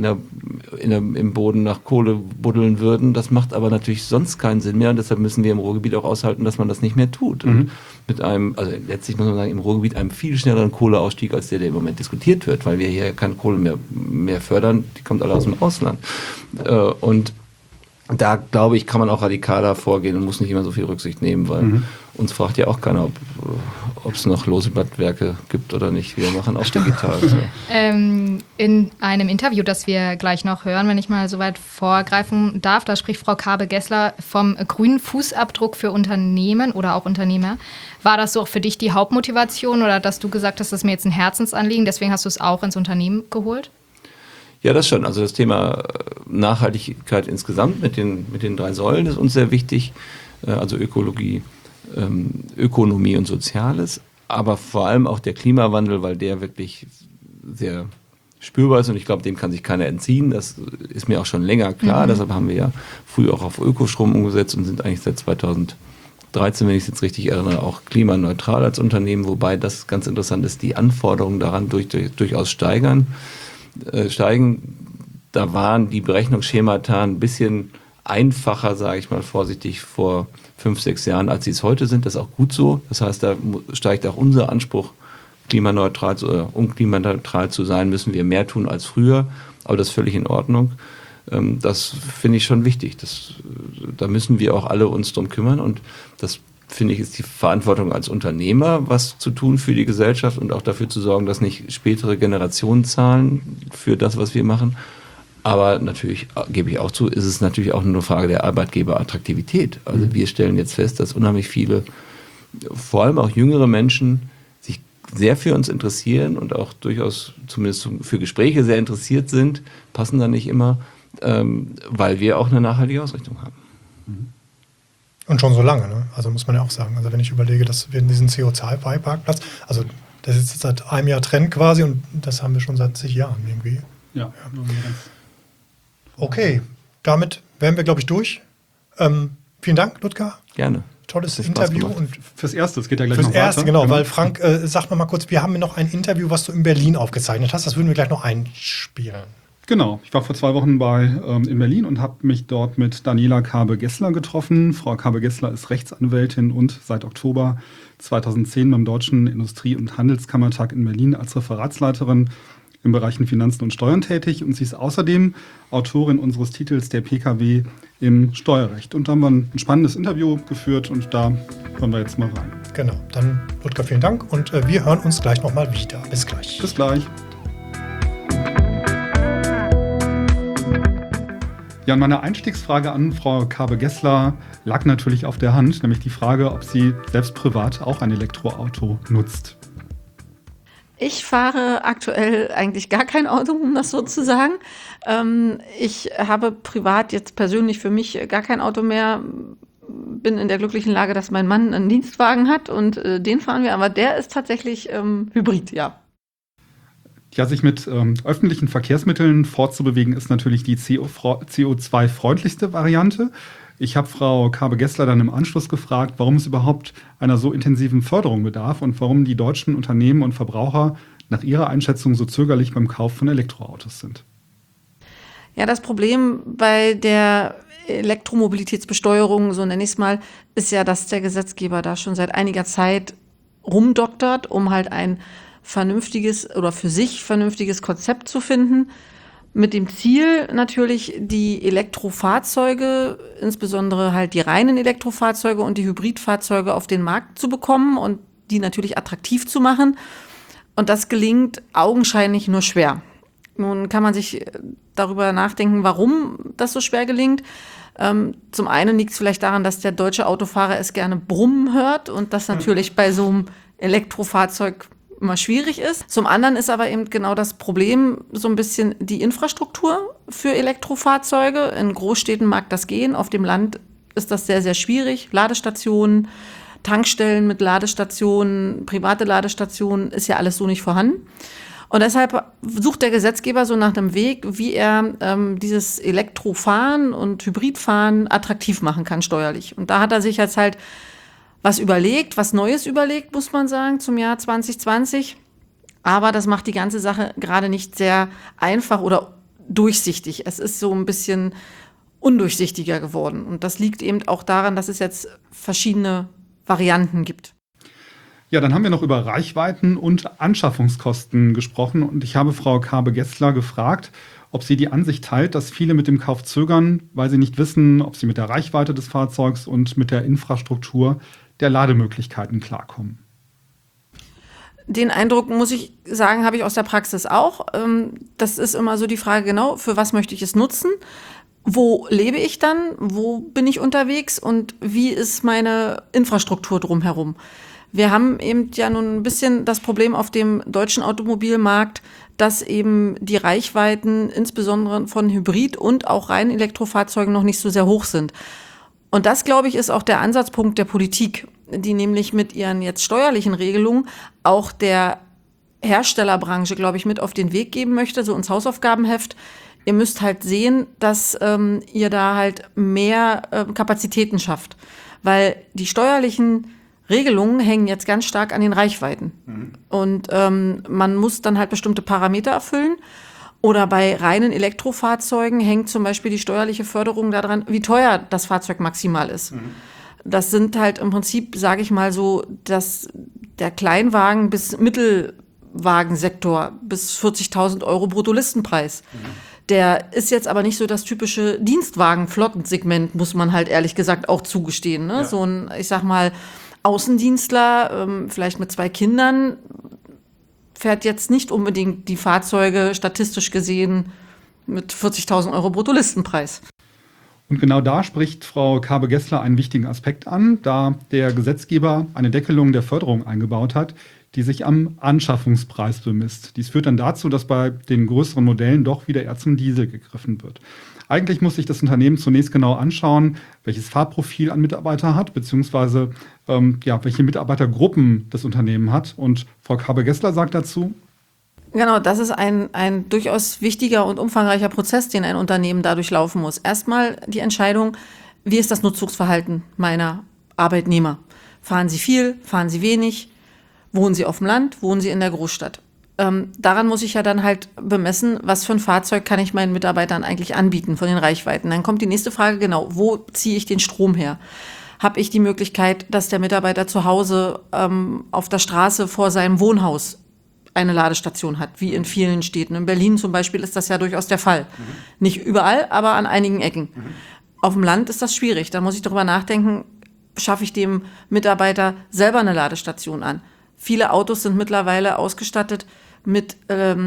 im Boden nach Kohle buddeln würden. Das macht aber natürlich sonst keinen Sinn mehr und deshalb müssen wir im Ruhrgebiet auch aushalten, dass man das nicht mehr tut. Und mit also letztlich muss man sagen, im Ruhrgebiet einem viel schnelleren Kohleausstieg als der im Moment diskutiert wird, weil wir hier keine Kohle mehr fördern, die kommt alle aus dem Ausland. Und da, glaube ich, kann man auch radikaler vorgehen und muss nicht immer so viel Rücksicht nehmen, weil uns fragt ja auch keiner, ob es noch lose Blattwerke gibt oder nicht. Wir machen auch digital. In einem Interview, das wir gleich noch hören, wenn ich mal so weit vorgreifen darf, da spricht Frau Kabe-Gessler vom grünen Fußabdruck für Unternehmen oder auch Unternehmer. War das so auch für dich die Hauptmotivation oder dass du gesagt hast, das ist mir jetzt ein Herzensanliegen, deswegen hast du es auch ins Unternehmen geholt? Ja, das schon. Also das Thema Nachhaltigkeit insgesamt mit den 3 Säulen ist uns sehr wichtig. Also Ökologie, Ökonomie und Soziales. Aber vor allem auch der Klimawandel, weil der wirklich sehr spürbar ist und ich glaube, dem kann sich keiner entziehen. Das ist mir auch schon länger klar. Deshalb haben wir ja früher auch auf Ökostrom umgesetzt und sind eigentlich seit 2013, wenn ich es jetzt richtig erinnere, auch klimaneutral als Unternehmen. Wobei das ganz interessant ist, die Anforderungen daran durchaus steigen. Da waren die Berechnungsschemata ein bisschen einfacher, sage ich mal vorsichtig, vor 5, 6 Jahren, als sie es heute sind. Das ist auch gut so. Das heißt, da steigt auch unser Anspruch klimaneutral um klimaneutral zu sein, müssen wir mehr tun als früher. Aber das ist völlig in Ordnung. Das finde ich schon wichtig. Da müssen wir auch alle uns drum kümmern. Und das, finde ich, ist die Verantwortung als Unternehmer, was zu tun für die Gesellschaft und auch dafür zu sorgen, dass nicht spätere Generationen zahlen für das, was wir machen. Aber natürlich, gebe ich auch zu, ist es natürlich auch eine Frage der Arbeitgeberattraktivität. Also wir stellen jetzt fest, dass unheimlich viele, vor allem auch jüngere Menschen, sich sehr für uns interessieren und auch durchaus zumindest für Gespräche sehr interessiert sind, passen da nicht immer, weil wir auch eine nachhaltige Ausrichtung haben. Und schon so lange, ne? Also muss man ja auch sagen. Also wenn ich überlege, dass wir in diesen CO2-Parkplatz, also das ist jetzt seit einem Jahr Trend quasi und das haben wir schon seit zig Jahren irgendwie. Ja. Okay, damit wären wir, glaube ich, durch. Vielen Dank, Ludger. Gerne. Tolles Hat Spaß Interview. gemacht. Und Fürs Erste, es geht ja gleich fürs noch weiter. Erste, genau, weil Frank, sag noch mal kurz, wir haben noch ein Interview, was du in Berlin aufgezeichnet hast. Das würden wir gleich noch einspielen. Genau, ich war vor 2 Wochen in Berlin und habe mich dort mit Daniela Kabe-Gessler getroffen. Frau Kabe-Gessler ist Rechtsanwältin und seit Oktober 2010 beim Deutschen Industrie- und Handelskammertag in Berlin als Referatsleiterin im Bereichen Finanzen und Steuern tätig. Und sie ist außerdem Autorin unseres Titels Der PKW im Steuerrecht. Und da haben wir ein spannendes Interview geführt und da hören wir jetzt mal rein. Genau, dann Ludger, vielen Dank und wir hören uns gleich noch mal wieder. Bis gleich. Bis gleich. Ja, und meine Einstiegsfrage an Frau Kabe-Gessler lag natürlich auf der Hand, nämlich die Frage, ob sie selbst privat auch ein Elektroauto nutzt. Ich fahre aktuell eigentlich gar kein Auto, um das so zu sagen. Ich habe privat jetzt persönlich für mich gar kein Auto mehr. Bin in der glücklichen Lage, dass mein Mann einen Dienstwagen hat und den fahren wir, aber der ist tatsächlich Hybrid, ja. Ja, sich mit öffentlichen Verkehrsmitteln fortzubewegen, ist natürlich die CO2-freundlichste Variante. Ich habe Frau Kabe-Gessler dann im Anschluss gefragt, warum es überhaupt einer so intensiven Förderung bedarf und warum die deutschen Unternehmen und Verbraucher nach ihrer Einschätzung so zögerlich beim Kauf von Elektroautos sind. Ja, das Problem bei der Elektromobilitätsbesteuerung, so nenne ich es mal, ist ja, dass der Gesetzgeber da schon seit einiger Zeit rumdoktert, um halt ein vernünftiges oder für sich vernünftiges Konzept zu finden. Mit dem Ziel natürlich, die Elektrofahrzeuge, insbesondere halt die reinen Elektrofahrzeuge und die Hybridfahrzeuge auf den Markt zu bekommen und die natürlich attraktiv zu machen. Und das gelingt augenscheinlich nur schwer. Nun kann man sich darüber nachdenken, warum das so schwer gelingt. Zum einen liegt es vielleicht daran, dass der deutsche Autofahrer es gerne brummen hört und das natürlich bei so einem Elektrofahrzeug immer schwierig ist. Zum anderen ist aber eben genau das Problem so ein bisschen die Infrastruktur für Elektrofahrzeuge. In Großstädten mag das gehen, auf dem Land ist das sehr, sehr schwierig. Ladestationen, Tankstellen mit Ladestationen, private Ladestationen, ist ja alles so nicht vorhanden. Und deshalb sucht der Gesetzgeber so nach einem Weg, wie er dieses Elektrofahren und Hybridfahren attraktiv machen kann steuerlich. Und da hat er sich jetzt halt was Neues überlegt, muss man sagen, zum Jahr 2020. Aber das macht die ganze Sache gerade nicht sehr einfach oder durchsichtig. Es ist so ein bisschen undurchsichtiger geworden. Und das liegt eben auch daran, dass es jetzt verschiedene Varianten gibt. Ja, dann haben wir noch über Reichweiten und Anschaffungskosten gesprochen. Und ich habe Frau Kabe-Gessler gefragt, ob sie die Ansicht teilt, dass viele mit dem Kauf zögern, weil sie nicht wissen, ob sie mit der Reichweite des Fahrzeugs und mit der Infrastruktur der Lademöglichkeiten klarkommen. Den Eindruck, muss ich sagen, habe ich aus der Praxis auch. Das ist immer so die Frage, genau, für was möchte ich es nutzen? Wo lebe ich dann? Wo bin ich unterwegs? Und wie ist meine Infrastruktur drumherum? Wir haben eben ja nun ein bisschen das Problem auf dem deutschen Automobilmarkt, dass eben die Reichweiten insbesondere von Hybrid- und auch reinen Elektrofahrzeugen noch nicht so sehr hoch sind. Und das, glaube ich, ist auch der Ansatzpunkt der Politik, die nämlich mit ihren jetzt steuerlichen Regelungen auch der Herstellerbranche, glaube ich, mit auf den Weg geben möchte, so ins Hausaufgabenheft. Ihr müsst halt sehen, dass ihr da halt mehr Kapazitäten schafft, weil die steuerlichen Regelungen hängen jetzt ganz stark an den Reichweiten. Und man muss dann halt bestimmte Parameter erfüllen. Oder bei reinen Elektrofahrzeugen hängt zum Beispiel die steuerliche Förderung daran, wie teuer das Fahrzeug maximal ist. das sind halt im Prinzip, sage ich mal so, dass der Kleinwagen bis Mittelwagensektor bis 40.000 € Bruttolistenpreis. Der ist jetzt aber nicht so das typische Dienstwagen-Flottensegment, muss man halt ehrlich gesagt auch zugestehen. Ne? Ja. So ein, ich sag mal, Außendienstler, vielleicht mit 2 Kindern, fährt jetzt nicht unbedingt die Fahrzeuge statistisch gesehen mit 40.000 € Bruttolistenpreis. Und genau da spricht Frau Kabe-Gessler einen wichtigen Aspekt an, da der Gesetzgeber eine Deckelung der Förderung eingebaut hat, die sich am Anschaffungspreis bemisst. Dies führt dann dazu, dass bei den größeren Modellen doch wieder eher zum Diesel gegriffen wird. Eigentlich muss sich das Unternehmen zunächst genau anschauen, welches Fahrprofil ein Mitarbeiter hat, beziehungsweise welche Mitarbeitergruppen das Unternehmen hat. Und Frau Kabe-Gessler sagt dazu: Genau, das ist ein durchaus wichtiger und umfangreicher Prozess, den ein Unternehmen dadurch laufen muss. Erstmal die Entscheidung, wie ist das Nutzungsverhalten meiner Arbeitnehmer? Fahren sie viel, fahren sie wenig? Wohnen sie auf dem Land, wohnen sie in der Großstadt? Daran muss ich ja dann halt bemessen, was für ein Fahrzeug kann ich meinen Mitarbeitern eigentlich anbieten von den Reichweiten. Dann kommt die nächste Frage, genau, wo ziehe ich den Strom her? Habe ich die Möglichkeit, dass der Mitarbeiter zu Hause auf der Straße vor seinem Wohnhaus eine Ladestation hat, wie in vielen Städten. In Berlin zum Beispiel ist das ja durchaus der Fall. Nicht überall, aber an einigen Ecken. Auf dem Land ist das schwierig. Da muss ich darüber nachdenken, schaffe ich dem Mitarbeiter selber eine Ladestation an? Viele Autos sind mittlerweile ausgestattet mit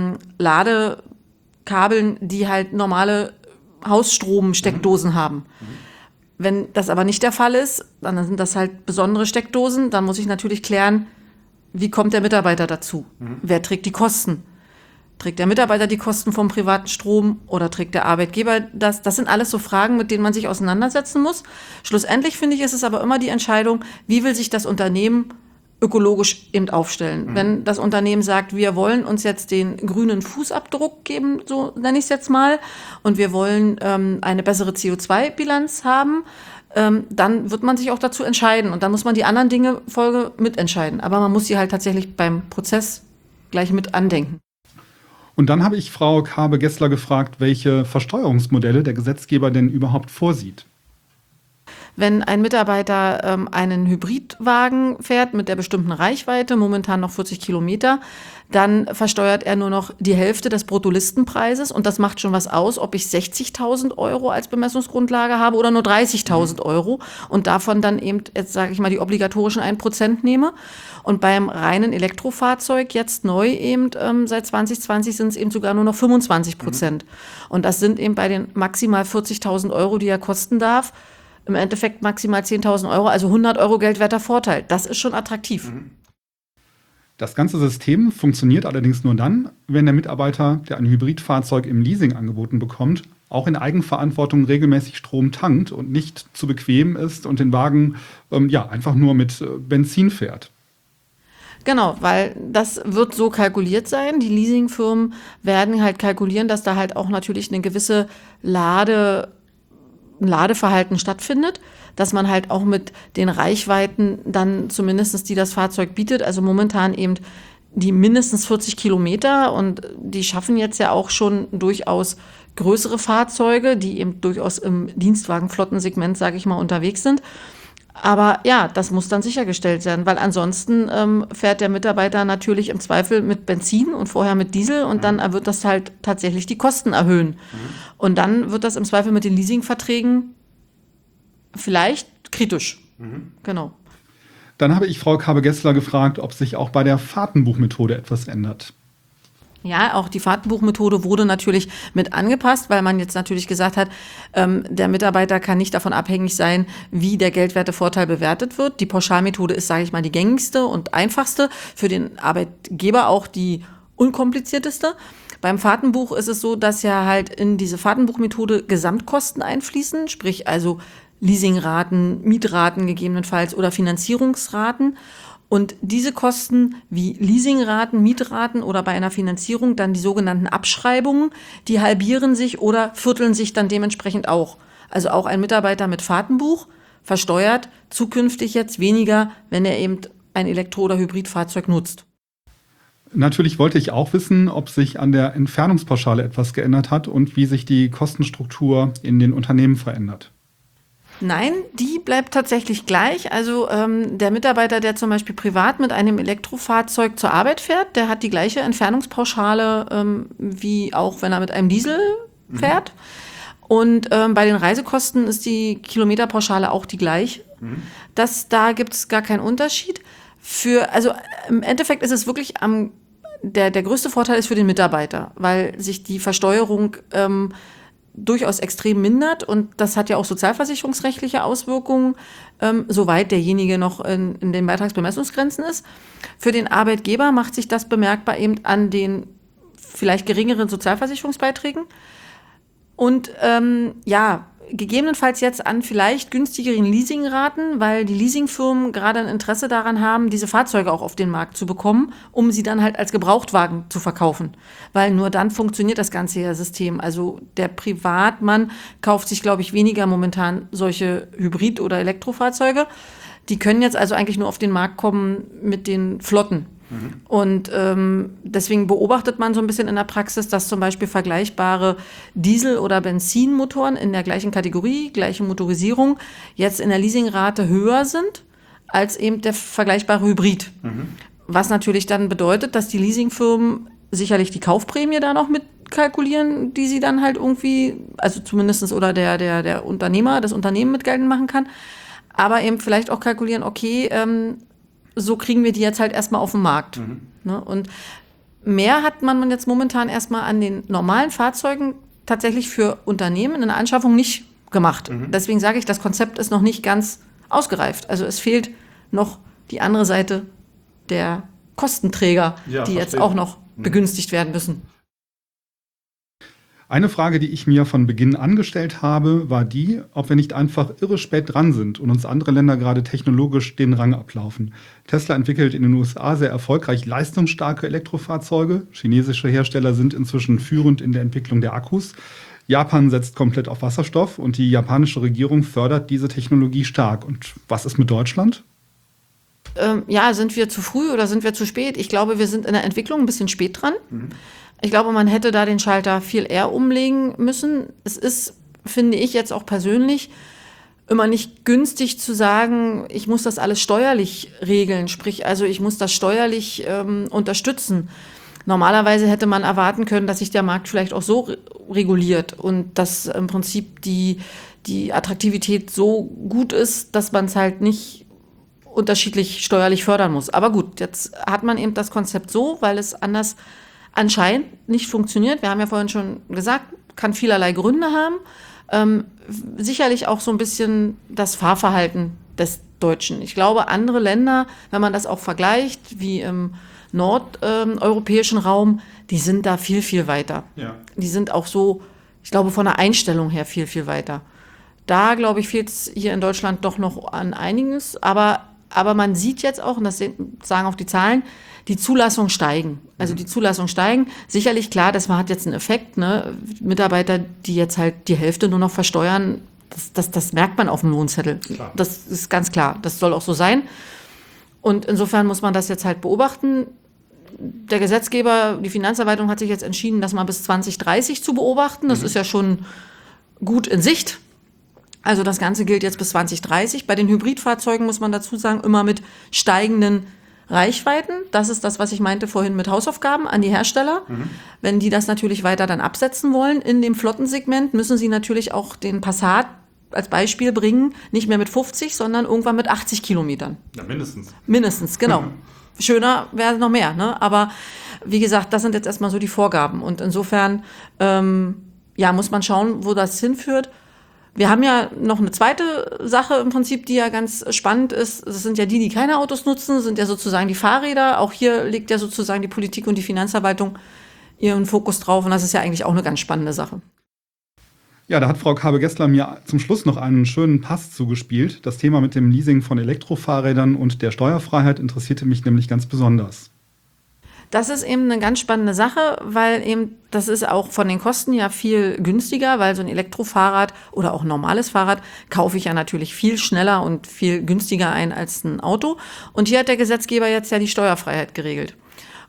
Ladekabeln, die halt normale Hausstromsteckdosen haben. Wenn das aber nicht der Fall ist, dann sind das halt besondere Steckdosen. Dann muss ich natürlich klären, wie kommt der Mitarbeiter dazu? Wer trägt die Kosten? Trägt der Mitarbeiter die Kosten vom privaten Strom oder trägt der Arbeitgeber das? Das sind alles so Fragen, mit denen man sich auseinandersetzen muss. Schlussendlich, finde ich, ist es aber immer die Entscheidung, wie will sich das Unternehmen ökologisch eben aufstellen. Wenn das Unternehmen sagt, wir wollen uns jetzt den grünen Fußabdruck geben, so nenne ich es jetzt mal, und wir wollen eine bessere CO2-Bilanz haben, dann wird man sich auch dazu entscheiden. Und dann muss man die anderen Dinge Folge mitentscheiden. Aber man muss sie halt tatsächlich beim Prozess gleich mit andenken. Und dann habe ich Frau Kabe-Gessler gefragt, welche Versteuerungsmodelle der Gesetzgeber denn überhaupt vorsieht. Wenn ein Mitarbeiter einen Hybridwagen fährt mit der bestimmten Reichweite, momentan noch 40 Kilometer, dann versteuert er nur noch die Hälfte des Bruttolistenpreises. Und das macht schon was aus, ob ich 60.000 € als Bemessungsgrundlage habe oder nur 30.000 € und davon dann eben, jetzt sage ich mal, die obligatorischen 1% nehme. Und beim reinen Elektrofahrzeug, jetzt neu eben seit 2020, sind es eben sogar nur noch 25%. Und das sind eben bei den maximal 40.000 €, die er kosten darf, im Endeffekt maximal 10.000 €, also 100 € geldwerter Vorteil. Das ist schon attraktiv. Das ganze System funktioniert allerdings nur dann, wenn der Mitarbeiter, der ein Hybridfahrzeug im Leasing angeboten bekommt, auch in Eigenverantwortung regelmäßig Strom tankt und nicht zu bequem ist und den Wagen einfach nur mit Benzin fährt. Genau, weil das wird so kalkuliert sein. Die Leasingfirmen werden halt kalkulieren, dass da halt auch natürlich eine gewisse Ladeverhalten stattfindet, dass man halt auch mit den Reichweiten dann zumindest, die das Fahrzeug bietet, also momentan eben die mindestens 40 Kilometer und die schaffen jetzt ja auch schon durchaus größere Fahrzeuge, die eben durchaus im Dienstwagenflottensegment, sage ich mal, unterwegs sind. Aber ja, das muss dann sichergestellt werden, weil ansonsten fährt der Mitarbeiter natürlich im Zweifel mit Benzin und vorher mit Diesel und dann wird das halt tatsächlich die Kosten erhöhen. Und dann wird das im Zweifel mit den Leasingverträgen vielleicht kritisch. Genau. Dann habe ich Frau Kabe-Gessler gefragt, ob sich auch bei der Fahrtenbuchmethode etwas ändert. Ja, auch die Fahrtenbuchmethode wurde natürlich mit angepasst, weil man jetzt natürlich gesagt hat, der Mitarbeiter kann nicht davon abhängig sein, wie der Geldwertevorteil bewertet wird. Die Pauschalmethode ist, sage ich mal, die gängigste und einfachste, für den Arbeitgeber auch die unkomplizierteste. Beim Fahrtenbuch ist es so, dass ja halt in diese Fahrtenbuchmethode Gesamtkosten einfließen, sprich also Leasingraten, Mietraten gegebenenfalls oder Finanzierungsraten. Und diese Kosten wie Leasingraten, Mietraten oder bei einer Finanzierung dann die sogenannten Abschreibungen, die halbieren sich oder vierteln sich dann dementsprechend auch. Also auch ein Mitarbeiter mit Fahrtenbuch versteuert zukünftig jetzt weniger, wenn er eben ein Elektro- oder Hybridfahrzeug nutzt. Natürlich wollte ich auch wissen, ob sich an der Entfernungspauschale etwas geändert hat und wie sich die Kostenstruktur in den Unternehmen verändert. Nein, die bleibt tatsächlich gleich. Also der Mitarbeiter, der zum Beispiel privat mit einem Elektrofahrzeug zur Arbeit fährt, der hat die gleiche Entfernungspauschale wie auch wenn er mit einem Diesel fährt. Und bei den Reisekosten ist die Kilometerpauschale auch die gleiche. Da gibt es gar keinen Unterschied. Also im Endeffekt ist es wirklich der größte Vorteil ist für den Mitarbeiter, weil sich die Versteuerung durchaus extrem mindert und das hat ja auch sozialversicherungsrechtliche Auswirkungen, soweit derjenige noch in den Beitragsbemessungsgrenzen ist. Für den Arbeitgeber macht sich das bemerkbar eben an den vielleicht geringeren Sozialversicherungsbeiträgen und gegebenenfalls jetzt an vielleicht günstigeren Leasingraten, weil die Leasingfirmen gerade ein Interesse daran haben, diese Fahrzeuge auch auf den Markt zu bekommen, um sie dann halt als Gebrauchtwagen zu verkaufen. Weil nur dann funktioniert das ganze System. Also der Privatmann kauft sich, glaube ich, weniger momentan solche Hybrid- oder Elektrofahrzeuge. Die können jetzt also eigentlich nur auf den Markt kommen mit den Flotten. Und deswegen beobachtet man so ein bisschen in der Praxis, dass zum Beispiel vergleichbare Diesel- oder Benzinmotoren in der gleichen Kategorie, gleiche Motorisierung, jetzt in der Leasingrate höher sind als eben der vergleichbare Hybrid. Was natürlich dann bedeutet, dass die Leasingfirmen sicherlich die Kaufprämie da noch mit kalkulieren, die sie dann halt irgendwie, also zumindest oder der Unternehmer, das Unternehmen mit geltend machen kann, aber eben vielleicht auch kalkulieren, okay, so kriegen wir die jetzt halt erstmal auf den Markt. Ne? Und mehr hat man jetzt momentan erstmal an den normalen Fahrzeugen tatsächlich für Unternehmen in der Anschaffung nicht gemacht. Deswegen sage ich, das Konzept ist noch nicht ganz ausgereift. Also es fehlt noch die andere Seite der Kostenträger, die jetzt auch noch begünstigt werden müssen. Eine Frage, die ich mir von Beginn an gestellt habe, war die, ob wir nicht einfach irre spät dran sind und uns andere Länder gerade technologisch den Rang ablaufen. Tesla entwickelt in den USA sehr erfolgreich leistungsstarke Elektrofahrzeuge. Chinesische Hersteller sind inzwischen führend in der Entwicklung der Akkus. Japan setzt komplett auf Wasserstoff und die japanische Regierung fördert diese Technologie stark. Und was ist mit Deutschland? Sind wir zu früh oder sind wir zu spät? Ich glaube, wir sind in der Entwicklung ein bisschen spät dran. Ich glaube, man hätte da den Schalter viel eher umlegen müssen. Es ist, finde ich jetzt auch persönlich, immer nicht günstig zu sagen, ich muss das alles steuerlich regeln. Sprich, also ich muss das steuerlich unterstützen. Normalerweise hätte man erwarten können, dass sich der Markt vielleicht auch so reguliert und dass im Prinzip die Attraktivität so gut ist, dass man es halt nicht unterschiedlich steuerlich fördern muss. Aber gut, jetzt hat man eben das Konzept so, weil es anders anscheinend nicht funktioniert. Wir haben ja vorhin schon gesagt, kann vielerlei Gründe haben. Sicherlich auch so ein bisschen das Fahrverhalten des Deutschen. Ich glaube, andere Länder, wenn man das auch vergleicht, wie im nordeuropäischen Raum, die sind da viel, viel weiter. Ja. Die sind auch so, ich glaube, von der Einstellung her viel, viel weiter. Da, glaube ich, fehlt es hier in Deutschland doch noch an einiges. Aber man sieht jetzt auch, und das sagen auch die Zahlen, die Zulassungen steigen. Also die Zulassungen steigen. Sicherlich klar, das hat jetzt einen Effekt. Ne? Mitarbeiter, die jetzt halt die Hälfte nur noch versteuern, das merkt man auf dem Lohnzettel. Klar. Das ist ganz klar. Das soll auch so sein. Und insofern muss man das jetzt halt beobachten. Der Gesetzgeber, die Finanzverwaltung hat sich jetzt entschieden, das mal bis 2030 zu beobachten. Das ist ja schon gut in Sicht. Also das Ganze gilt jetzt bis 2030. Bei den Hybridfahrzeugen muss man dazu sagen, immer mit steigenden Reichweiten. Das ist das, was ich meinte vorhin mit Hausaufgaben an die Hersteller. Wenn die das natürlich weiter dann absetzen wollen in dem Flottensegment, müssen sie natürlich auch den Passat als Beispiel bringen, nicht mehr mit 50, sondern irgendwann mit 80 Kilometern. Ja, mindestens. Mindestens, genau. Schöner wäre noch mehr, ne? Aber wie gesagt, das sind jetzt erstmal so die Vorgaben. Und insofern muss man schauen, wo das hinführt. Wir haben ja noch eine zweite Sache im Prinzip, die ja ganz spannend ist. Das sind ja die keine Autos nutzen, sind ja sozusagen die Fahrräder. Auch hier legt ja sozusagen die Politik und die Finanzverwaltung ihren Fokus drauf. Und das ist ja eigentlich auch eine ganz spannende Sache. Ja, da hat Frau Kabe-Gessler mir zum Schluss noch einen schönen Pass zugespielt. Das Thema mit dem Leasing von Elektrofahrrädern und der Steuerfreiheit interessierte mich nämlich ganz besonders. Das ist eben eine ganz spannende Sache, weil eben das ist auch von den Kosten ja viel günstiger, weil so ein Elektrofahrrad oder auch ein normales Fahrrad kaufe ich ja natürlich viel schneller und viel günstiger ein als ein Auto. Und hier hat der Gesetzgeber jetzt ja die Steuerfreiheit geregelt.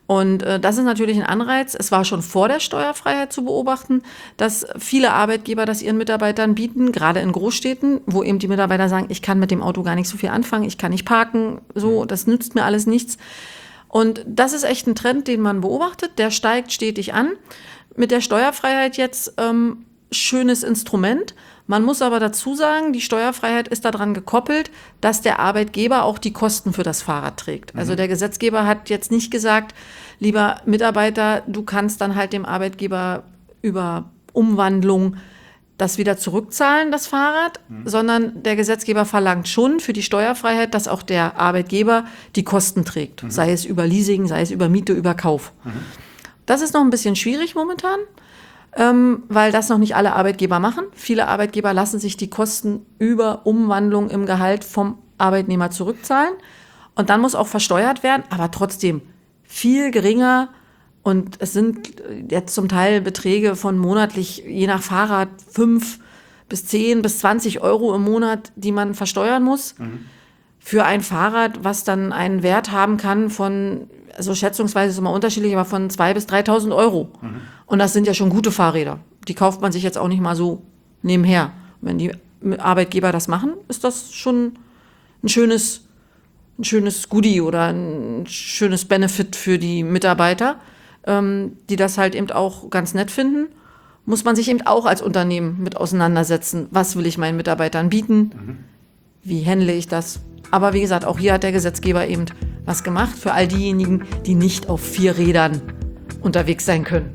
Und das ist natürlich ein Anreiz. Es war schon vor der Steuerfreiheit zu beobachten, dass viele Arbeitgeber das ihren Mitarbeitern bieten, gerade in Großstädten, wo eben die Mitarbeiter sagen, ich kann mit dem Auto gar nicht so viel anfangen, ich kann nicht parken, so, das nützt mir alles nichts. Und das ist echt ein Trend, den man beobachtet, der steigt stetig an. Mit der Steuerfreiheit jetzt schönes Instrument. Man muss aber dazu sagen, die Steuerfreiheit ist daran gekoppelt, dass der Arbeitgeber auch die Kosten für das Fahrrad trägt. Also der Gesetzgeber hat jetzt nicht gesagt, lieber Mitarbeiter, du kannst dann halt dem Arbeitgeber über Umwandlung das wieder zurückzahlen, das Fahrrad, sondern der Gesetzgeber verlangt schon für die Steuerfreiheit, dass auch der Arbeitgeber die Kosten trägt. Sei es über Leasing, sei es über Miete, über Kauf. Das ist noch ein bisschen schwierig momentan. Weil das noch nicht alle Arbeitgeber machen. Viele Arbeitgeber lassen sich die Kosten über Umwandlung im Gehalt vom Arbeitnehmer zurückzahlen. Und dann muss auch versteuert werden, aber trotzdem viel geringer. Und es sind jetzt zum Teil Beträge von monatlich, je nach Fahrrad, 5 bis 10 bis 20 Euro im Monat, die man versteuern muss. Für ein Fahrrad, was dann einen Wert haben kann von, also schätzungsweise ist es immer unterschiedlich, aber von 2.000 bis 3.000 Euro. Und das sind ja schon gute Fahrräder. Die kauft man sich jetzt auch nicht mal so nebenher. Wenn die Arbeitgeber das machen, ist das schon ein schönes Goodie oder ein schönes Benefit für die Mitarbeiter, die das halt eben auch ganz nett finden. Muss man sich eben auch als Unternehmen mit auseinandersetzen. Was will ich meinen Mitarbeitern bieten? Wie handle ich das? Aber wie gesagt, auch hier hat der Gesetzgeber eben was gemacht für all diejenigen, die nicht auf 4 Rädern unterwegs sein können.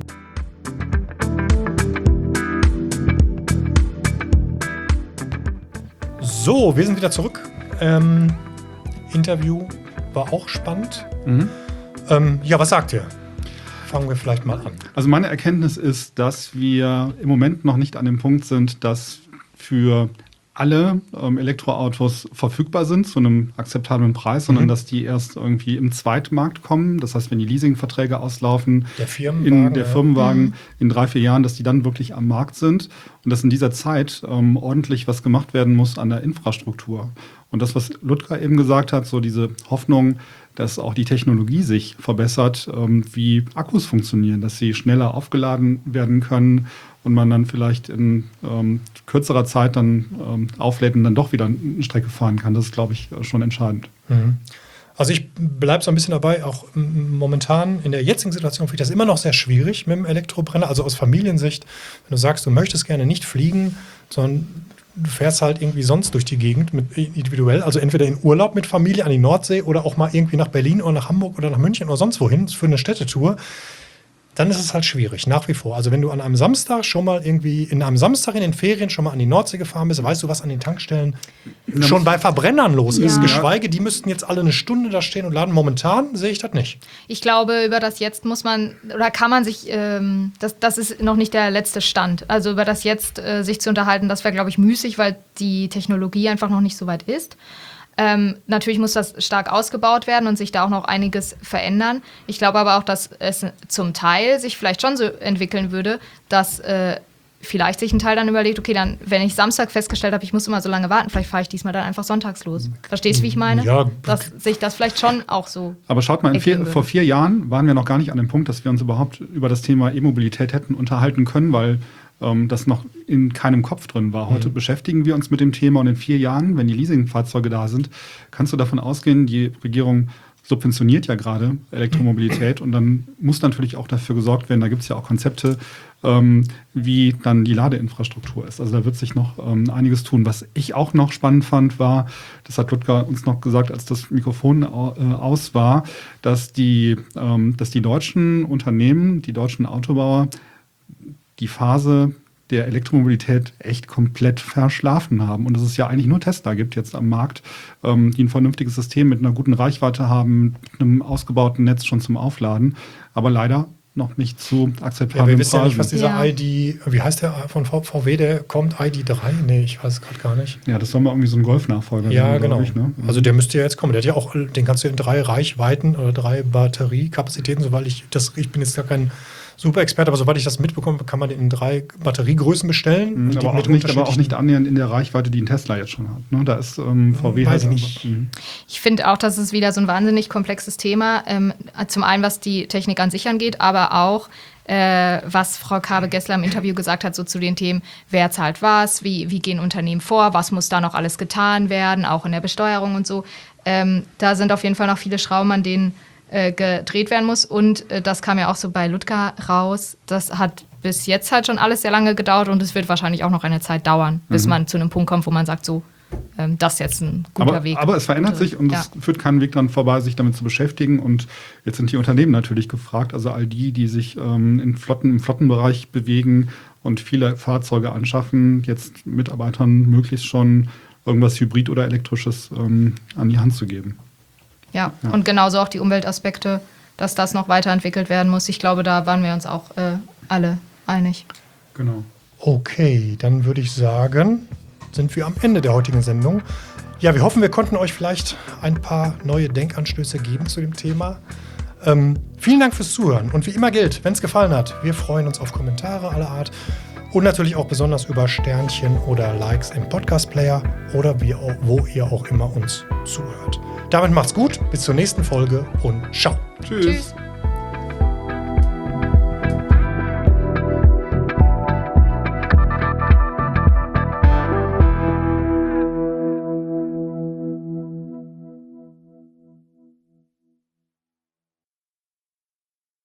So, wir sind wieder zurück. Interview war auch spannend. Ja, was sagt ihr? Fangen wir vielleicht mal an. Also meine Erkenntnis ist, dass wir im Moment noch nicht an dem Punkt sind, dass für alle Elektroautos verfügbar sind zu einem akzeptablen Preis, sondern dass die erst irgendwie im Zweitmarkt kommen. Das heißt, wenn die Leasingverträge auslaufen, der Firmenwagen in 3-4 Jahren, dass die dann wirklich am Markt sind und dass in dieser Zeit ordentlich was gemacht werden muss an der Infrastruktur. Und das, was Ludger eben gesagt hat, so diese Hoffnung, dass auch die Technologie sich verbessert, wie Akkus funktionieren, dass sie schneller aufgeladen werden können und man dann vielleicht in kürzerer Zeit dann auflädt und dann doch wieder eine Strecke fahren kann. Das ist, glaube ich, schon entscheidend. Also ich bleibe so ein bisschen dabei, auch momentan in der jetzigen Situation finde ich das immer noch sehr schwierig mit dem Elektrobrenner, also aus Familiensicht, wenn du sagst, du möchtest gerne nicht fliegen, sondern du fährst halt irgendwie sonst durch die Gegend individuell, also entweder in Urlaub mit Familie an die Nordsee oder auch mal irgendwie nach Berlin oder nach Hamburg oder nach München oder sonst wohin für eine Städtetour, dann ist es halt schwierig, nach wie vor. Also wenn du an einem Samstag schon mal irgendwie, in einem Samstag in den Ferien schon mal an die Nordsee gefahren bist, weißt du, was an den Tankstellen schon bei Verbrennern los ist. Geschweige, die müssten jetzt alle eine Stunde da stehen und laden. Momentan sehe ich das nicht. Ich glaube, über das Jetzt muss man, oder kann man sich, das ist noch nicht der letzte Stand. Also über das Jetzt sich zu unterhalten, das wäre, glaube ich, müßig, weil die Technologie einfach noch nicht so weit ist. Natürlich muss das stark ausgebaut werden und sich da auch noch einiges verändern. Ich glaube aber auch, dass es zum Teil sich vielleicht schon so entwickeln würde, dass vielleicht sich ein Teil dann überlegt, okay, dann, wenn ich Samstag festgestellt habe, ich muss immer so lange warten, vielleicht fahre ich diesmal dann einfach sonntags los. Verstehst du, wie ich meine? Ja. Dass sich das vielleicht schon auch so. Aber schaut mal, vor 4 Jahren waren wir noch gar nicht an dem Punkt, dass wir uns überhaupt über das Thema E-Mobilität hätten unterhalten können, weil das noch in keinem Kopf drin war. Heute beschäftigen wir uns mit dem Thema und in 4 Jahren, wenn die Leasingfahrzeuge da sind, kannst du davon ausgehen, die Regierung subventioniert ja gerade Elektromobilität und dann muss natürlich auch dafür gesorgt werden, da gibt es ja auch Konzepte, wie dann die Ladeinfrastruktur ist. Also da wird sich noch einiges tun. Was ich auch noch spannend fand, war, das hat Ludger uns noch gesagt, als das Mikrofon aus war, dass die deutschen Unternehmen, die deutschen Autobauer die Phase der Elektromobilität echt komplett verschlafen haben. Und dass es ja eigentlich nur Tesla gibt jetzt am Markt, die ein vernünftiges System mit einer guten Reichweite haben, mit einem ausgebauten Netz schon zum Aufladen. Aber leider noch nicht zu Ja, akzeptablen wir wissen ja nicht, was Preisen. dieser Ja. ID, wie heißt der von VW, der kommt, ID3? Nee, ich weiß es gerade gar nicht. Ja, das soll mal irgendwie so ein Golf-Nachfolger Ja, sein, genau. glaub ich, ne? Also der müsste ja jetzt kommen. Der hat ja auch, den kannst du in 3 Reichweiten oder 3 Batteriekapazitäten, soweit ich bin jetzt gar kein Super-Experte, aber soweit ich das mitbekomme, kann man den in 3 Batteriegrößen bestellen. Und die Aber mit auch nicht unterschiedlichen- annähernd in der Reichweite, die ein Tesla jetzt schon hat. Ne? Da ist VW Weiß ich halt nicht. einfach- Ich finde auch, das ist wieder so ein wahnsinnig komplexes Thema. Zum einen, was die Technik an sich angeht, aber auch, was Frau Kabe-Gessler im Interview gesagt hat, so zu den Themen, wer zahlt was, wie gehen Unternehmen vor, was muss da noch alles getan werden, auch in der Besteuerung und so. Da sind auf jeden Fall noch viele Schrauben, an denen gedreht werden muss. Und das kam ja auch so bei Ludger raus. Das hat bis jetzt halt schon alles sehr lange gedauert und es wird wahrscheinlich auch noch eine Zeit dauern, bis man zu einem Punkt kommt, wo man sagt, so, das ist jetzt ein guter Weg. Aber es verändert sich und Ja. es führt keinen Weg dran vorbei, sich damit zu beschäftigen. Und jetzt sind die Unternehmen natürlich gefragt, also all die sich im Flottenbereich bewegen und viele Fahrzeuge anschaffen, jetzt Mitarbeitern möglichst schon irgendwas Hybrid- oder Elektrisches an die Hand zu geben. Ja, und genauso auch die Umweltaspekte, dass das noch weiterentwickelt werden muss. Ich glaube, da waren wir uns auch alle einig. Genau. Okay, dann würde ich sagen, sind wir am Ende der heutigen Sendung. Ja, wir hoffen, wir konnten euch vielleicht ein paar neue Denkanstöße geben zu dem Thema. Vielen Dank fürs Zuhören. Und wie immer gilt, wenn es gefallen hat, wir freuen uns auf Kommentare aller Art und natürlich auch besonders über Sternchen oder Likes im Podcast-Player oder wo ihr auch immer uns zuhört. Damit macht's gut, bis zur nächsten Folge und ciao. Tschüss. Tschüss.